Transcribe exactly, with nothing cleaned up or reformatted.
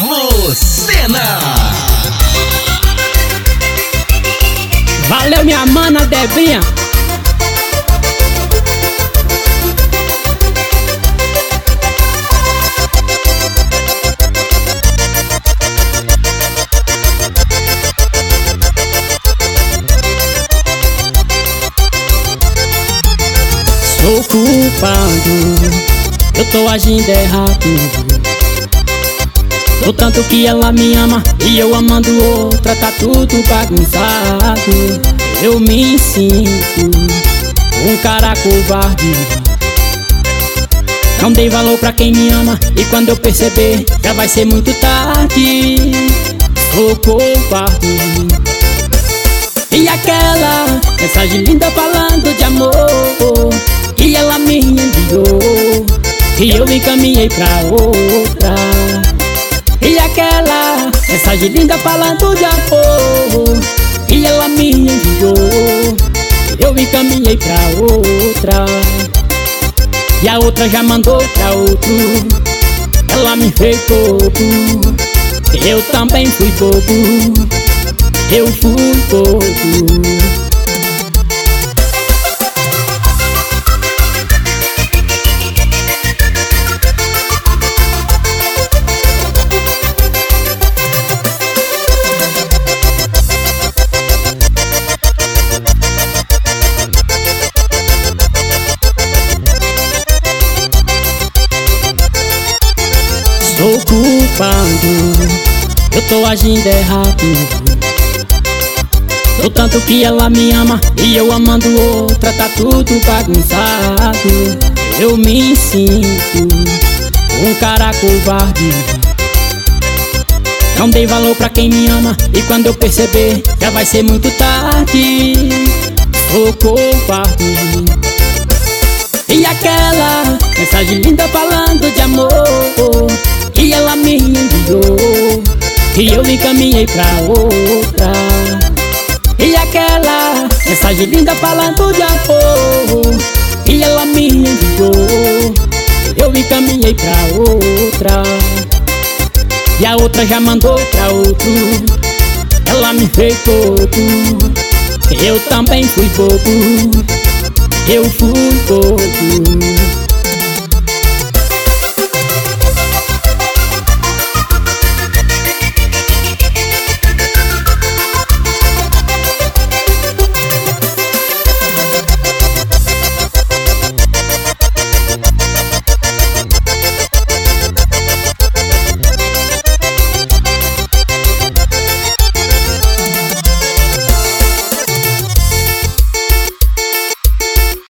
Carlos Sena. Valeu, minha mana Debinha. Sou culpado, eu tô agindo errado. O tanto que ela me ama e eu amando outra, tá tudo bagunçado. Eu me sinto um cara covarde. Não dei valor pra quem me ama e quando eu perceber já vai ser muito tarde. Sou covarde. E aquela mensagem linda falando de amor que ela me enviou e eu encaminhei pra outra. E aquela mensagem linda falando de amor que ela me enviou, eu encaminhei pra outra. E a outra já mandou pra outro. Ela me fez bobo, eu também fui bobo, eu fui bobo. Sou culpado, eu tô agindo errado. O tanto que ela me ama e eu amando outra, tá tudo bagunçado. Eu me sinto um cara covarde. Não dei valor pra quem me ama e quando eu perceber já vai ser muito tarde. Sou covarde. E aquela mensagem linda falando de amor que ela me enviou e eu encaminhei pra outra. E aquela mensagem linda falando de amor que ela me enviou, eu encaminhei pra outra. E a outra já mandou pra outro. Ela me fez bobo, eu também fui bobo, eu fui bobo.